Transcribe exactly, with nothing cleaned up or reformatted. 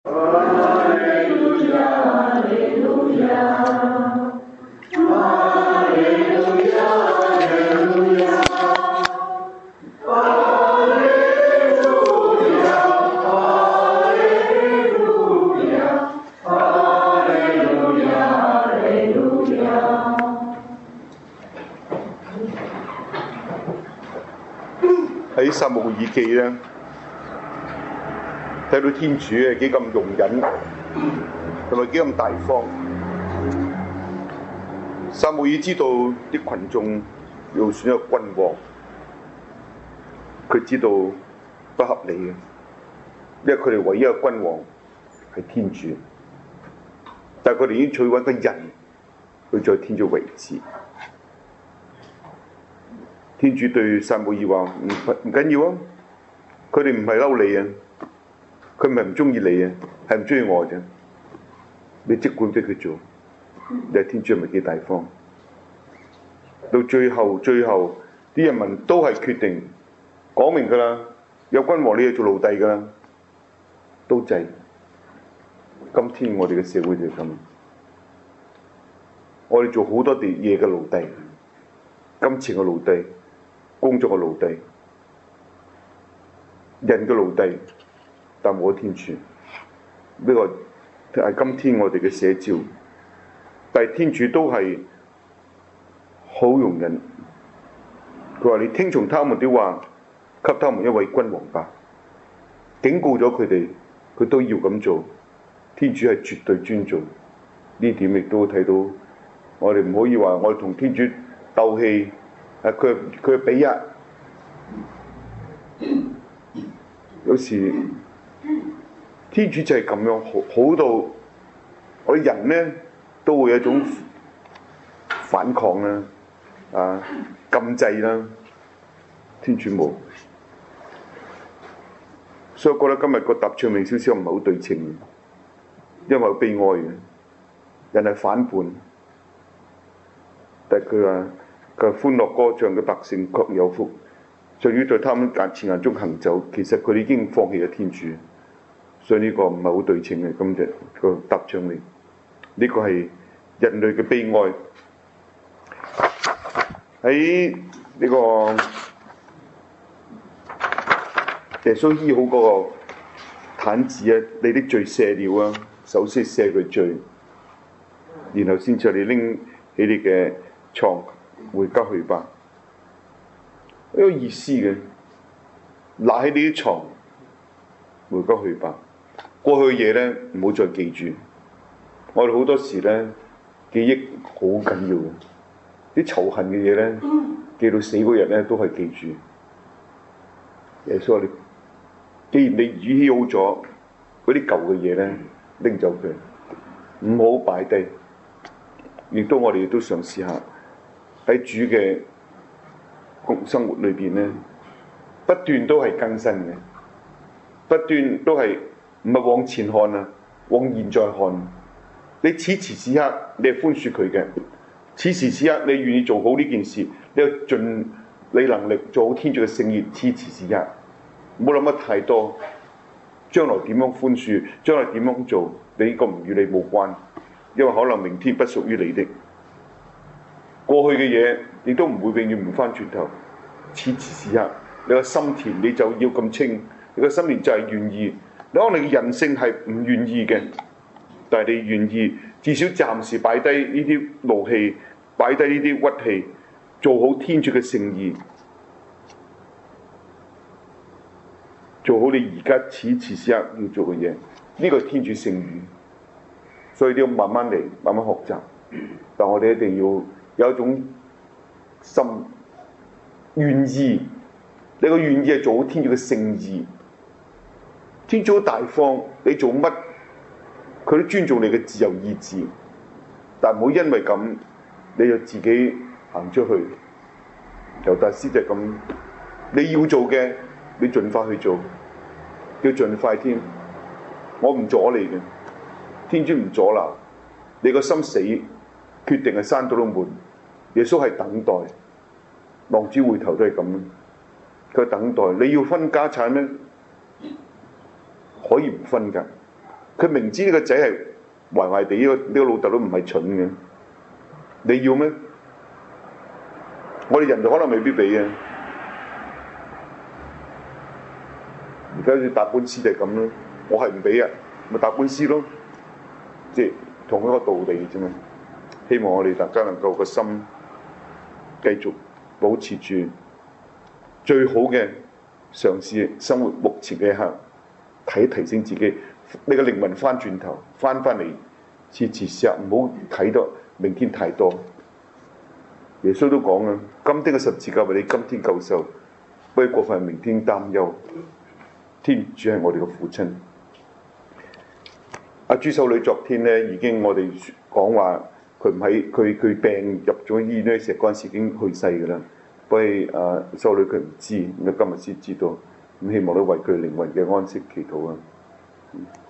喺撒母耳記咧，睇到天主係幾咁容忍，同埋幾咁大方。撒母耳知道啲群眾要選一個君王，佢知道不合理嘅，因為佢哋唯一嘅君王係天主，但係佢哋已經取揾個人去在天主位置。天主對撒母耳話：唔唔緊要啊，佢哋唔係嬲你啊，佢唔係唔中意你啊，係唔中意我啫。你即管俾佢做，你係天主係咪幾大方？到最後，最後啲人民都係決定講明㗎啦，有君王你要做奴隸㗎啦，都制。今天我哋嘅社會就係咁，我哋做好多啲嘢嘅奴隸，金錢嘅奴隸。工作嘅奴隸，人嘅奴隸，但冇咗天主，呢個係今天我哋嘅寫照。但係天主都係好容忍，佢話：你聽從他們的話，給他們一位君王吧。警告咗佢哋，佢都要咁做。天主係絕對尊重呢點，亦都睇到我哋唔可以話我哋同天主鬥氣。啊！佢佢比啊，有時天主就係咁樣好，好到我哋人咧都會有一種反抗啦，啊禁制啦，天主冇，所以我覺得今日個答唱名少少唔係好對稱，因為悲哀嘅人係反叛，但係佢話。佢歡樂歌唱嘅百姓確有福，在於在他們眼前眼中行走，其實佢哋已經放棄咗天主，所以呢個唔係好對稱嘅。今日個答唱名，呢、這個係人類嘅悲哀。喺呢個耶穌醫好嗰個癱子啊，你的罪赦了啊，首先赦佢罪，然後先至你拎起你嘅床。回家去吧，呢個意思嘅，拿起你啲床，回家去吧。過去嘅嘢咧，唔好再記住。我哋好多時咧，記憶好緊要嘅，啲仇恨嘅嘢咧，記到死嗰日咧都係記住。耶穌話你，既然你預起好咗嗰啲舊嘅嘢咧，拎走佢，唔好擺低。亦都我哋亦都嘗試下。喺主嘅生活裏邊咧，不斷都係更新嘅，不斷都係唔係往前看啊，往現在看。你此時此刻你係寬恕佢嘅，此時此刻你願意做好呢件事，你要盡你能力做好天主嘅聖業。此時此刻，唔好諗得太多，將來點樣寬恕，將來點樣做，你呢個唔與你無關，因為可能明天不屬於你的。過去嘅嘢，你都唔會永遠唔翻轉頭。此時此刻，你個心田你就要咁清，你個心田就係願意。你可能你人性係唔願意嘅，但係你願意，至少暫時擺低呢啲怒氣，擺低呢啲屈氣，做好天主嘅聖意，做好你而家此時此刻要做嘅嘢。呢個係天主聖語，所以你要慢慢嚟，慢慢學習。但我哋一定要。有一種心願意，你個願意係做好天主嘅聖意。天主好大方，你做乜佢都尊重你嘅自由意志，但唔好因為咁你就自己行出去。猶達斯就係咁，你要做嘅你盡快去做，要盡快添。我唔阻你嘅，天主唔阻撓你個心死，決定係閂到咗門。耶穌係等待，浪子回頭都係咁。佢等待，你要分家產咩？可以唔分㗎， 佢明知呢個仔係壞壞地，呢、呢個呢、呢個老豆都唔係蠢嘅，你要咩？我哋人就可能未必俾嘅。而家要打官司就係咁咯，我係唔俾啊，咪打官司咯，即係同一個道理啫嘛。希望我哋大家能夠個心繼續保持住最好嘅嘗試生活，目前嘅一刻睇提升自己，你個靈魂翻轉頭翻翻嚟，次次試下唔好睇到明天太多。耶穌都講啊，今天嘅十字架為你今天救受，不要過分明天擔憂。天主係我哋嘅父親。阿朱修女昨天咧已經我哋講話，佢唔喺佢佢病入咗醫院咧，成嗰陣時已經去世㗎啦。不過阿修女佢唔知，咁今日先知道。咁希望都為佢靈魂嘅安息祈禱啊！